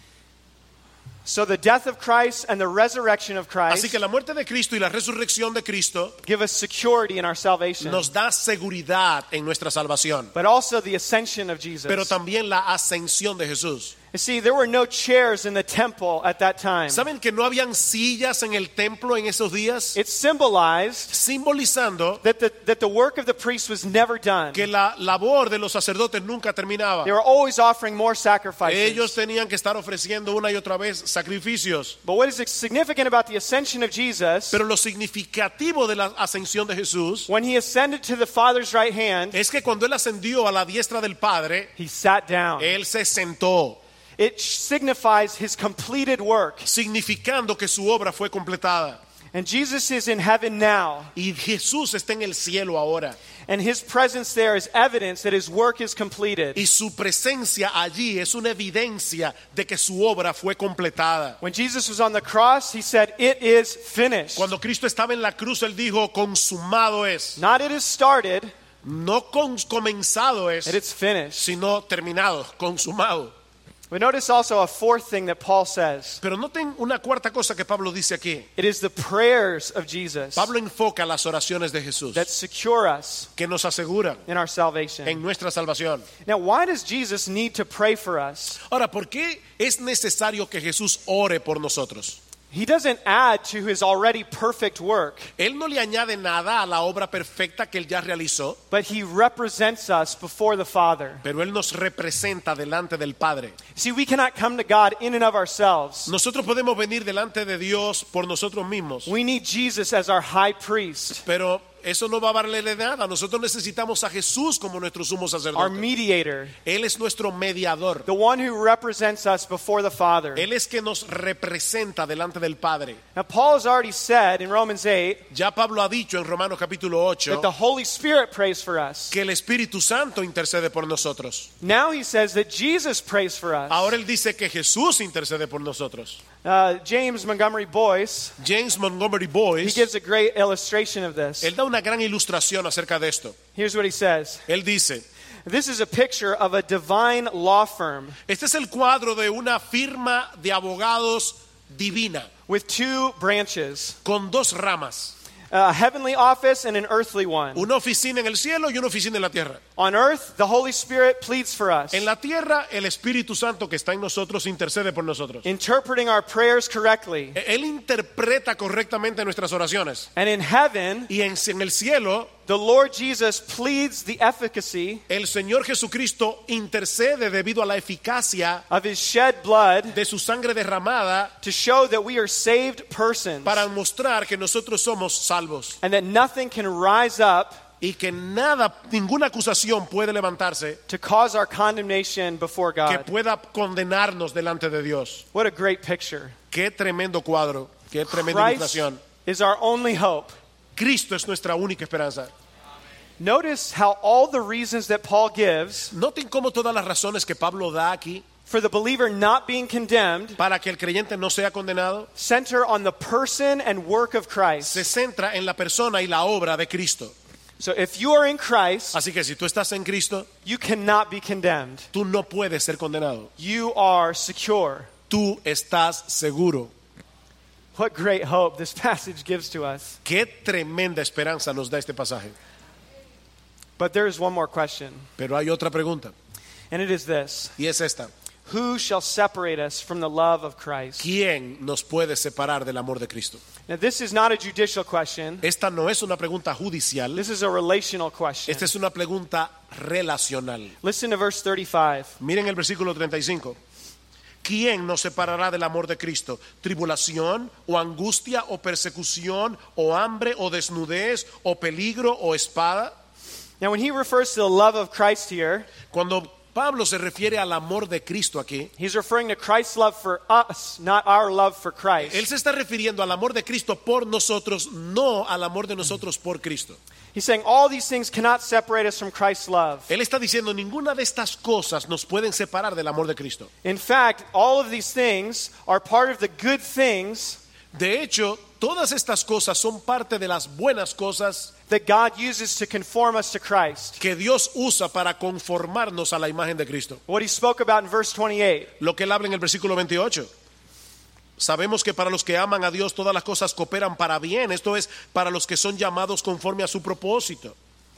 So the death of Christ and the resurrection of Christ Así que la muerte de Cristo y la resurrección de Cristo give us security in our salvation, nos da seguridad en nuestra salvación, but also the ascension of Jesus. pero también la ascensión de Jesús. You see, there were no chairs in the temple at that time. ¿Saben que no habían sillas en el templo en esos días? It symbolized Simbolizando that the, that the work of the priest was never done. que la labor de los sacerdotes nunca terminaba. They were always offering more sacrifices. Ellos tenían que estar ofreciendo una y otra vez sacrificios. But what is significant about the ascension of Jesus, Pero lo significativo de la ascensión de Jesús when he ascended to the Father's right hand, es que cuando él ascendió a la diestra del Padre, he sat down. él se sentó, It signifies his completed work. significando que su obra fue completada. And Jesus is in heaven now. Y Jesús está en el cielo ahora. And his presence there is evidence that his work is completed. Y su presencia allí es una evidencia de que su obra fue completada. When Jesus was on the cross, he said, "It is finished." Cuando Cristo estaba en la cruz, él dijo, consumado es. Not it is started, No con- comenzado es, it is finished. sino terminado, consumado. We notice also a fourth thing that Paul says. Pero noten una cuarta cosa que Pablo dice aquí. It is the prayers of Jesus Pablo enfoca las oraciones de Jesús that secure us que nos aseguran in our salvation. en nuestra salvación. Now, why does Jesus need to pray for us? Ahora, ¿por qué es necesario que Jesús ore por nosotros? He doesn't add to his already perfect work, Él no le añade nada a la obra perfecta que él ya realizó, but he represents us before the Father. pero él nos representa delante del Padre. See, we cannot come to God in and of ourselves. Nosotros podemos venir delante de Dios por nosotros mismos, We need Jesus as our high priest, pero eso no va a valerle nada. Nosotros necesitamos a Jesús como nuestro sumo our sacerdote. mediator, Él es nuestro mediador. the one who represents us before the Father. Él es que nos representa delante del Padre. Now, Paul has already said in Romans eight Ya Pablo ha dicho en Romanos capítulo ocho that the Holy Spirit prays for us. que el Espíritu Santo intercede por nosotros. Now he says that Jesus prays for us. Ahora él dice que Jesús intercede por nosotros. Uh, James Montgomery Boyce, James Montgomery he Boyce, gives a great illustration of this. él da una gran ilustración acerca de esto. Here's what he says. Él dice, This is a picture of a divine law firm este es el cuadro de una firma de abogados divina, with two branches, con dos ramas, a heavenly office and an earthly one. una oficina en el cielo y una oficina en la tierra. On earth, the Holy Spirit pleads for us, En la tierra, el Espíritu Santo que está en nosotros intercede por nosotros. interpreting our prayers correctly. Él interpreta correctamente nuestras oraciones. And in heaven, Y en, en el cielo, the Lord Jesus pleads the efficacy el Señor Jesucristo intercede debido a la eficacia of his shed blood de su sangre derramada to show that we are saved persons para mostrar que nosotros somos salvos and that nothing can rise up y que nada, ninguna acusación puede levantarse to cause our condemnation before que God. pueda condenarnos delante de Dios. What a great picture. Qué tremendo cuadro, qué tremenda Christ ilustración. is our only hope. Cristo es nuestra única esperanza. Notice how all the reasons that Paul gives Noten cómo todas las razones que Pablo da aquí for the believer not being condemned para que el creyente no sea condenado center on the person and work of Christ. se centra en la persona y la obra de Cristo. So if you are in Christ, Así que si tú estás en Cristo, you cannot be condemned. tú no puedes ser condenado. You are secure. Tú estás seguro. What great hope this passage gives to us. Qué tremenda esperanza nos da este pasaje. But there is one more question, Pero hay otra pregunta, and it is this. y es esta. Who shall separate us from the love of Christ? ¿Quién nos puede separar del amor de Cristo? Now, this is not a judicial question. Esta no es una pregunta judicial, This is a relational question. esta es una pregunta relacional. Listen to verse thirty-five. Miren el versículo treinta y cinco. ¿Quién nos separará del amor de Cristo? ¿Tribulación o angustia o persecución o hambre o desnudez o peligro o espada? Now, when he refers to the love of Christ here, Cuando Pablo se refiere al amor de Cristo aquí, he's referring to Christ's love for us, not our love for Christ. él se está refiriendo al amor de Cristo por nosotros, no al amor de nosotros por Cristo. He's saying all these things cannot separate us from Christ's love. Él está diciendo ninguna de estas cosas nos pueden separar del amor de Cristo. In fact, all of these things are part of the good things De hecho, todas estas cosas son parte de las buenas cosas that God uses to conform us to Christ. que Dios usa para conformarnos a la imagen de Cristo. What he spoke about in verse twenty-eight. Lo que él habla en el versículo veintiocho. Sabemos que para los que aman a Dios todas las cosas cooperan para bien, esto es, para los que son llamados conforme a su propósito.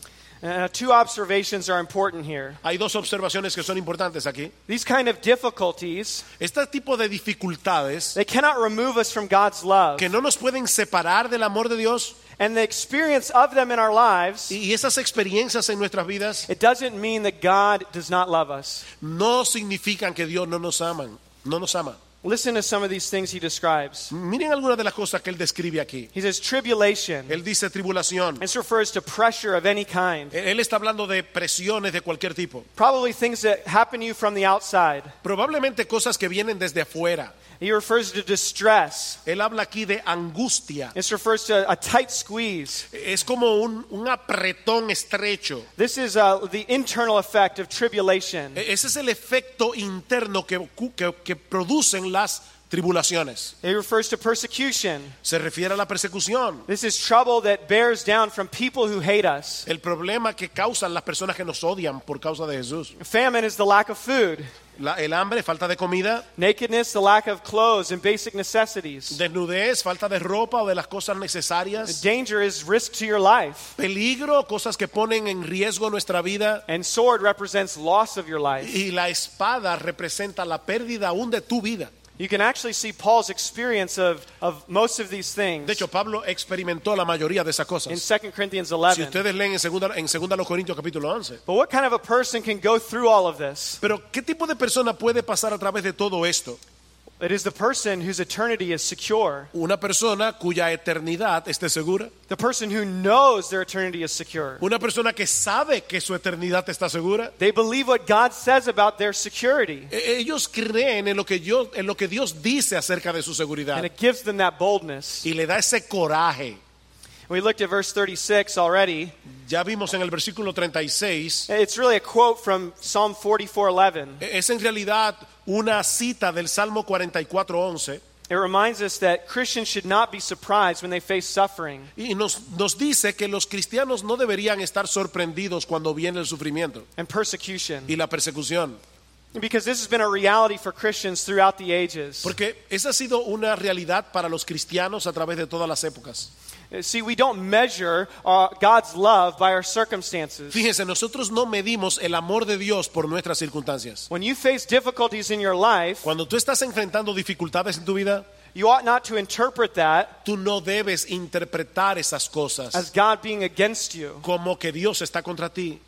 Uh, two observations are important here. Hay dos observaciones que son importantes aquí. These kind of difficulties, Este tipo de dificultades they cannot remove us from God's love. que no nos pueden separar del amor de Dios And the experience of them in our lives, y esas experiencias en nuestras vidas it doesn't mean that God does not love us. no significan que Dios no nos ama, no nos ama. Listen to some of these things he describes. Miren algunas de las cosas que él describe aquí. He says tribulation. Él dice tribulación. This refers to pressure of any kind. Él está hablando de presiones de cualquier tipo. Probably things that happen to you from the outside. Probablemente cosas que vienen desde afuera. He refers to distress. Él habla aquí de angustia. This refers to a tight squeeze. Es como un, un apretón estrecho. This is uh, the internal effect of tribulation. Ese es el efecto interno que, que, que producen las tribulaciones. It refers to persecution. Se refiere a la persecución. This is trouble that bears down from people who hate us. El problema que causan las personas que nos odian por causa de Jesús. Famine is the lack of food. La, el hambre, falta de comida. Nakedness, the lack of clothes and basic necessities. Desnudez, falta de ropa o de las cosas necesarias. Danger is risk to your life. Peligro, cosas que ponen en riesgo nuestra vida. And sword represents loss of your life. Y la espada representa la pérdida aún de tu vida. You can actually see Paul's experience of, of most of these things De hecho, Pablo experimentó la mayoría de esas in cosas. Second Corinthians Si eleven. ustedes leen en segunda, en segunda los Corintios capítulo once. But what kind of a person can go through all of this? Pero ¿qué tipo de persona puede pasar a través de todo esto? It is the person whose eternity is secure. Una persona cuya eternidad esté segura. The person who knows their eternity is secure. Una persona que sabe que su eternidad está segura. They believe what God says about their security. E- Ellos creen en lo que Dios, en lo que Dios dice acerca de su seguridad. And it gives them that boldness. Y le da ese coraje. We looked at verse thirty-six already. Ya vimos en el versículo treinta y seis. It's really a quote from Psalm forty-four eleven. Es en realidad una cita del Salmo cuarenta y cuatro once. It reminds us that Christians should not be surprised when they face suffering. Y nos, nos dice que los cristianos no deberían estar sorprendidos cuando viene el sufrimiento And persecution. y la persecución. Because this has been a reality for Christians throughout the ages. Porque esa ha sido una realidad para los cristianos a través de todas las épocas. See, we don't measure uh, God's love by our circumstances. Fíjense, nosotros no medimos el amor de Dios por nuestras circunstancias. When you face difficulties in your life, Cuando tú estás enfrentando dificultades en tu vida, you ought not to interpret that tú no debes interpretar esas cosas as God being against you. como que Dios está contra ti.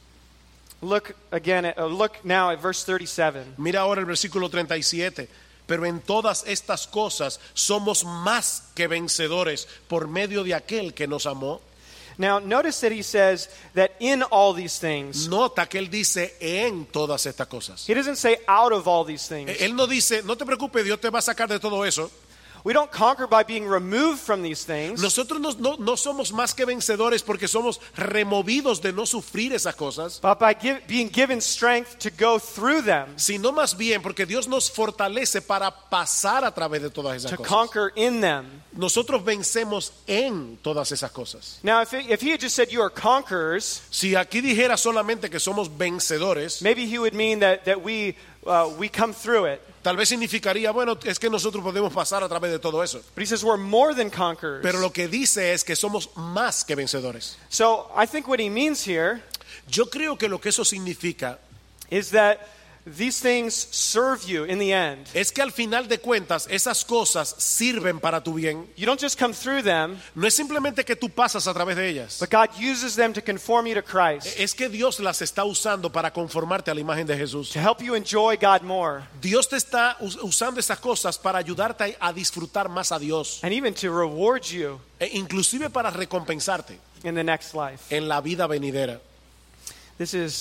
Look again at, uh, look now at verse thirty-seven. Mira ahora el versículo treinta y siete. Pero en todas estas cosas somos más que vencedores por medio de aquel que nos amó. Now, notice that he says that in all these things. Nota que él dice en todas estas cosas. He doesn't say out of all these things. Él no dice, no te preocupes, Dios te va a sacar de todo eso. We don't conquer by being removed from these things, Nosotros no, no, no somos más que vencedores porque somos removidos de no sufrir esas cosas, but by give, being given strength to go through them, sino más bien porque Dios nos fortalece para pasar a través de todas esas to cosas. conquer in them. Nosotros vencemos en todas esas cosas. Now, if, it, if he had just said you are conquerors, Si aquí dijera solamente que somos vencedores, maybe he would mean that, that we, uh, we come through it. tal vez significaría, bueno, es que nosotros podemos pasar a través de todo eso. But he says we're more than conquerors. Pero lo que dice es que somos más que vencedores. So I think what he means here Yo creo que lo que eso significa is that these things serve you in the end. es que al final de cuentas esas cosas sirven para tu bien. You don't just come through them, No es simplemente que tú pasas a través de ellas. but God uses them to conform you to Christ, Es que Dios las está usando para conformarte a la imagen de Jesús. to help you enjoy God more, Dios te está us- usando esas cosas para ayudarte a disfrutar más a Dios. and even to reward you E inclusive para recompensarte in the next life. en la vida venidera. This is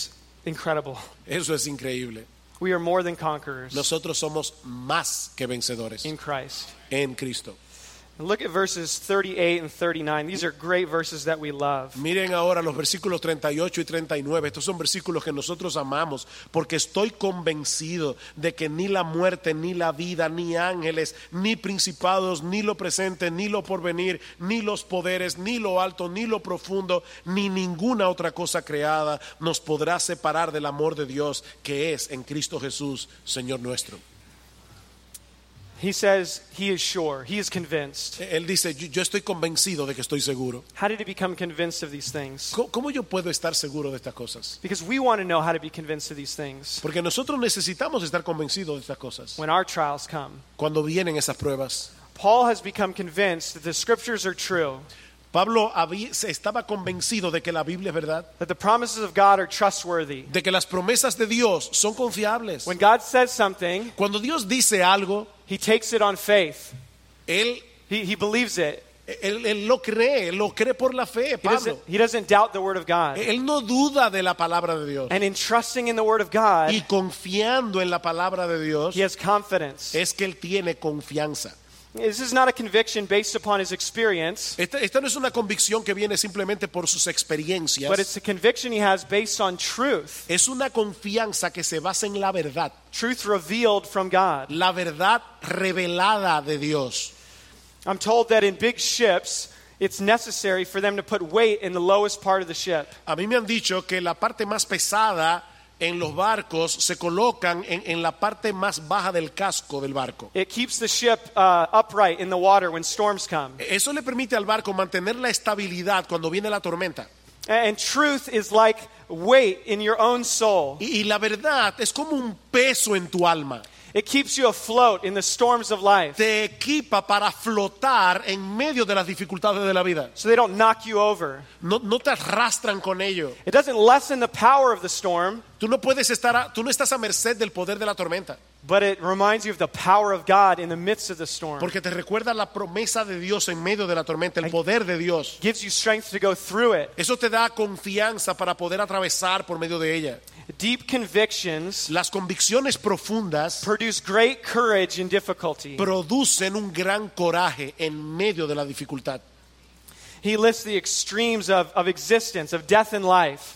incredible. Eso es increíble. We are more than conquerors Nosotros somos más que vencedores in Christ. en Cristo. And look at verses thirty-eight and thirty-nine. These are great verses that we love. Miren ahora los versículos treinta y ocho y treinta y nueve. Estos son versículos que nosotros amamos, porque estoy convencido de que ni la muerte, ni la vida, ni ángeles, ni principados, ni lo presente, ni lo porvenir, ni los poderes, ni lo alto, ni lo profundo, ni ninguna otra cosa creada nos podrá separar del amor de Dios que es en Cristo Jesús, Señor nuestro. He says he is sure, he is convinced. Él dice, yo, yo estoy convencido de que estoy seguro. How did he become convinced of these things? ¿Cómo, cómo yo puedo estar seguro de estas cosas? Because we want to know how to be convinced of these things Porque nosotros necesitamos estar convencidos de estas cosas when our trials come. cuando vienen esas pruebas. Paul has become convinced that the scriptures are true, Pablo había, se estaba convencido de que la Biblia es verdad, that the promises of God are trustworthy. de que las promesas de Dios son confiables. When God says something, Cuando Dios dice algo, he takes it on faith. él, He, he believes it. él, él lo cree, él lo cree por la fe, He Pablo. doesn't, he doesn't doubt the word of God. Él no duda de la palabra de Dios. And in trusting in the word of God, Y confiando en la palabra de Dios, he has confidence. es que él tiene confianza. This is not a conviction based upon his experience, Esta, esta no es una convicción que viene simplemente por sus experiencias. but it's a conviction he has based on truth, Es una confianza que se basa en la verdad, truth revealed from God. la verdad revelada de Dios. I'm told that in big ships, it's necessary for them to put weight in the lowest part of the ship. A mí me han dicho que la parte más pesada en los barcos se colocan en, en la parte más baja del casco del barco. It keeps the ship uh, upright in the water when storms come. Eso le permite al barco mantener la estabilidad cuando viene la tormenta. And truth is like weight in your own soul. Y, y la verdad es como un peso en tu alma. It keeps you afloat in the storms of life Te equipa para flotar en medio de las dificultades de la vida. so they don't knock you over. No, no te arrastran con ello. It doesn't lessen the power of the storm, Tú no puedes estar, a- tú no estás a merced del poder de la tormenta, but it reminds you of the power of God in the midst of the storm. porque te recuerda la promesa de Dios en medio de la tormenta, el poder de Dios. Gives you strength to go through it. Eso te da confianza para poder atravesar por medio de ella. Deep convictions Las convicciones profundas produce great courage in difficulty. producen un gran coraje en medio de la dificultad. He lists the extremes of, of existence, of death and life.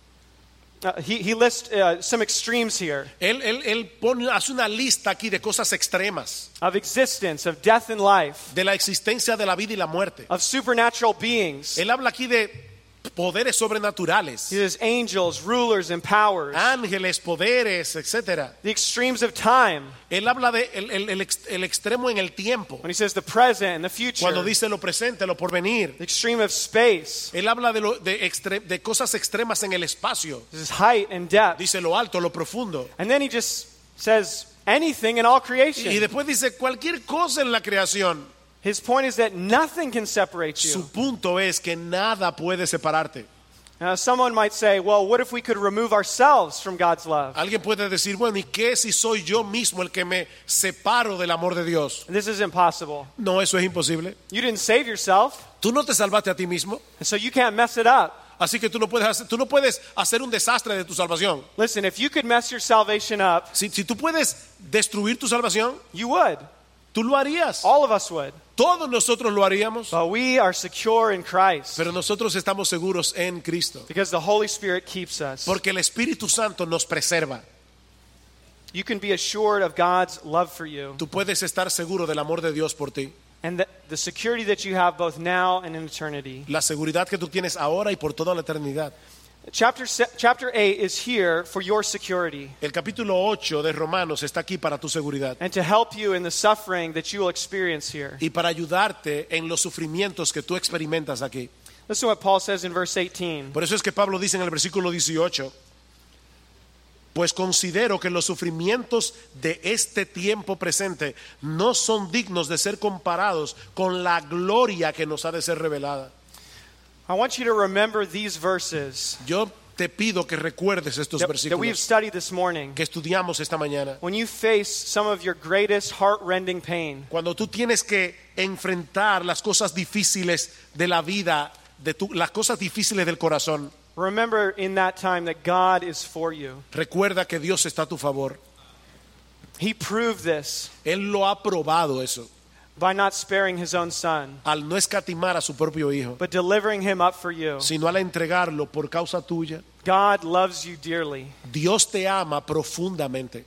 Uh, he, he lists uh, some extremes here Él, él, él pone, hace una lista aquí de cosas extremas, of existence, of death and life, de la existencia de la vida y la muerte. of supernatural beings. Él habla aquí de poderes sobrenaturales, He says angels, rulers, and powers. ángeles, poderes, etcétera. The extremes of time. Él habla de el, el, el, ex- el extremo en el tiempo, When he says the present and the future. cuando dice lo presente, lo porvenir. The extreme of space. Él habla de, lo, de, extre- de cosas extremas en el espacio, This is height and depth. dice lo alto, lo profundo. And then he just says anything in all creation. Y después dice cualquier cosa en la creación. His point is that nothing can separate you. Su punto es que nada puede separarte. Now, someone might say, well, what if we could remove ourselves from God's love? Alguien puede decir, bueno, ¿y qué si soy yo mismo el que me separo del amor de Dios? This is impossible. No, eso es imposible. You didn't save yourself, Tú no te salvaste a ti mismo, and so you can't mess it up. así que tú no puedes hacer, tú no puedes hacer un desastre de tu salvación. Listen, if you could mess your salvation up, Si, si tú puedes destruir tu salvación, you would. tú lo harías. All of us would. Todos nosotros lo haríamos, But we are secure in Christ pero nosotros estamos seguros en Cristo, because the Holy Spirit keeps us. porque el Espíritu Santo nos preserva. You can be assured of God's love for you Tú puedes estar seguro del amor de Dios por ti, and the, the security that you have both now and in eternity. la seguridad que tú tienes ahora y por toda la eternidad. Chapter, se- chapter eight is here for your security El capítulo ocho de Romanos está aquí para tu seguridad and to help you in the suffering that you will experience here. y para ayudarte en los sufrimientos que tú experimentas aquí. Listen to what Paul says in verse eighteen. Por eso es que Pablo dice en el versículo dieciocho, pues considero que los sufrimientos de este tiempo presente no son dignos de ser comparados con la gloria que nos ha de ser revelada. I want you to remember these verses Yo te pido que recuerdes estos that, that we've versículos studied this morning. que estudiamos esta mañana. When you face some of your greatest heart-rending pain, Cuando tú tienes que enfrentar las cosas difíciles de la vida, de tu- las cosas difíciles del corazón, remember in that time that God is for you. Recuerda que Dios está a tu favor. He proved this Él lo ha probado eso, by not sparing his own son, al no escatimar a su propio hijo, but delivering him up for you. sino al entregarlo por causa tuya. God loves you dearly. Dios te ama profundamente.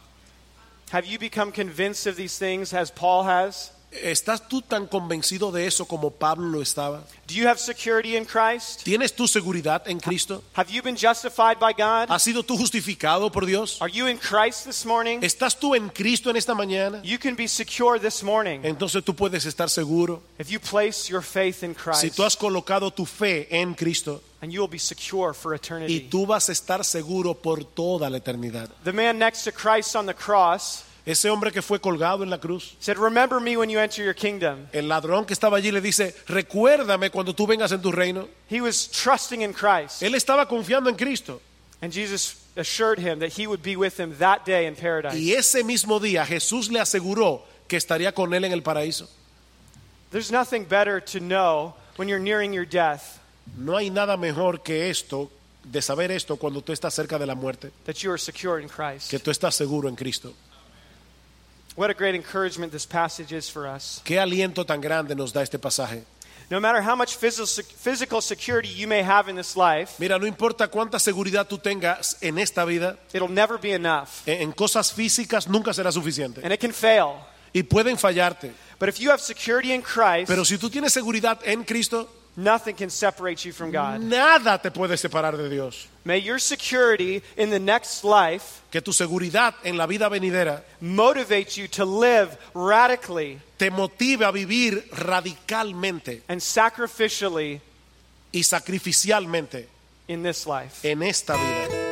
Have you become convinced of these things as Paul has? ¿Estás tú tan convencido de eso como Pablo lo estaba? Do you have security in Christ? ¿Tienes tu seguridad en Cristo? Have you been justified by God? ¿Has sido tú justificado por Dios? Are you in Christ this morning? ¿Estás tú en Cristo en esta mañana? You can be secure this morning Entonces tú puedes estar seguro. if you place your faith in Si Christ, tú has colocado tu fe en Cristo, and you will be secure for y eternity. tú vas a estar seguro por toda la eternidad. The man next to Christ on the cross Ese hombre que fue colgado en la cruz, said, "Remember me when you enter your kingdom." el ladrón que estaba allí le dice, recuérdame cuando tú vengas en tu reino. He was trusting in Christ, Él estaba confiando en Cristo. and Jesus assured him that he would be with him that day in paradise. Y ese mismo día Jesús le aseguró que estaría con él en el paraíso. There's nothing better to know when you're nearing your death No hay nada mejor que esto, de saber esto cuando tú estás cerca de la muerte, that you are secure in Christ. que tú estás seguro en Cristo. What a great encouragement this passage is for us. Qué aliento tan grande nos da este pasaje. No matter how much phys- physical security you may have in this life, Mira, no importa cuánta seguridad tú tengas en esta vida, it'll never be enough, en en cosas físicas nunca será suficiente. and it can fail. Y pueden fallarte. But if you have security in Christ, Pero si tú tienes seguridad en Cristo, nothing can separate you from God. nada te puede separar de Dios. May your security in the next life Que tu seguridad en la vida venidera motivate you to live radically te motive a vivir radicalmente and sacrificially y sacrificialmente in this life. en esta vida.